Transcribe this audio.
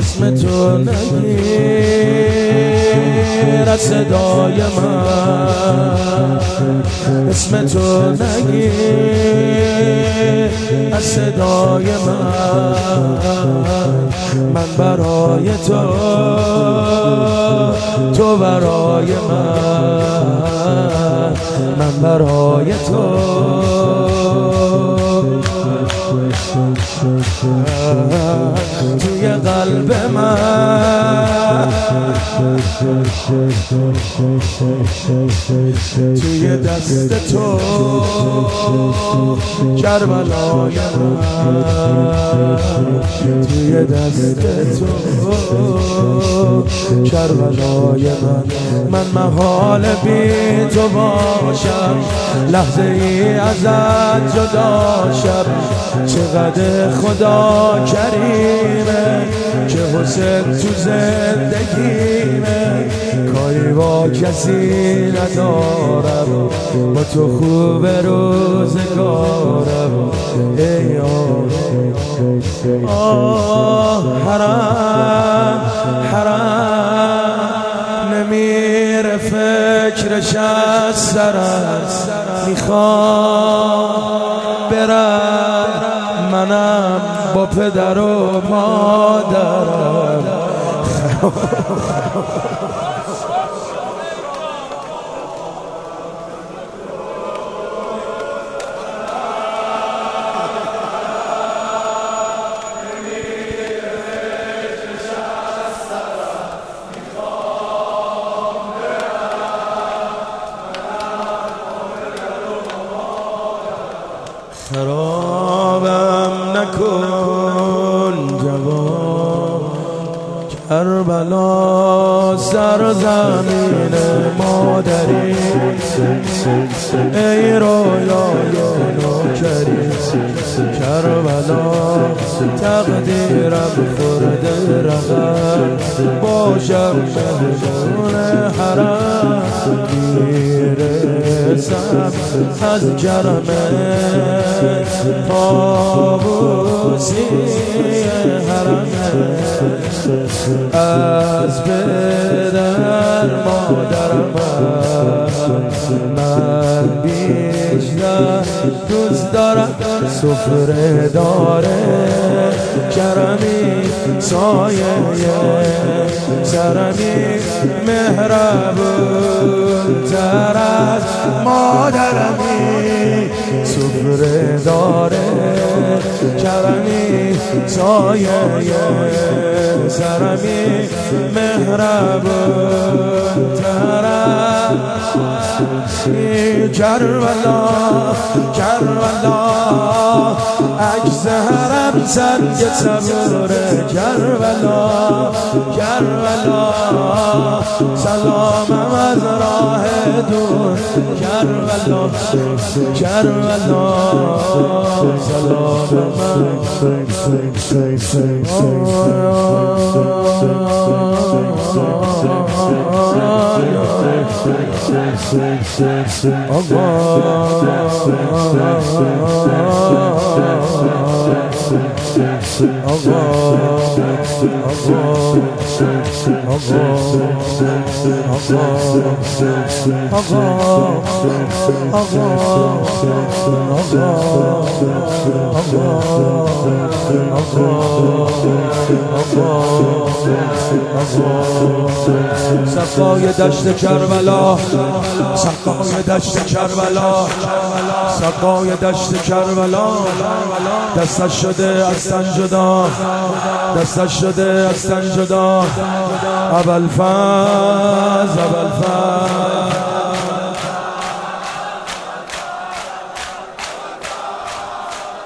اسم تو نگیر از صدای من، اسم تو نگیر از صدای من برای تو، تو برای من برای تو. توی قلب من، توی دست تو کربلای من، توی دست تو کربلای من محال بی تو باشم، لحظه ای ازت جدا شب. چقدر خدا کریمه که حسن تو زندگیمه، کاری با کسی ندارم، با تو خوب روزگارم. ای حرام حرام نمیره فکرش از سرم، میخوام برم منم با پدر و مادرم. خرابم نکن جوان کربلا، سرزمین مادری، ای رویای نوکری. کربلا تقدیرم خورده رقم، باشم مهمون حرم، میرسم از کرمت طاووسی حرمت، از پدر مادرم من بیشتر دوست دارم. سفره داره کرمی سایه سرمی، مهربون تر از مادرمی. سفره داره کرمی سایه سرمی، مهربون تر از کربلا. کربلا عکس حرم سنگ صبوره، کربلا کربلا سلامم از راه دور، کربلا کربلا سلامم. سقای دشت کربلا، سقای دشت کربلا، سقای دشت کربلا، دستش شده از تن جدا، دستش شده از تن جدا. ابوالفضل ابوالفضل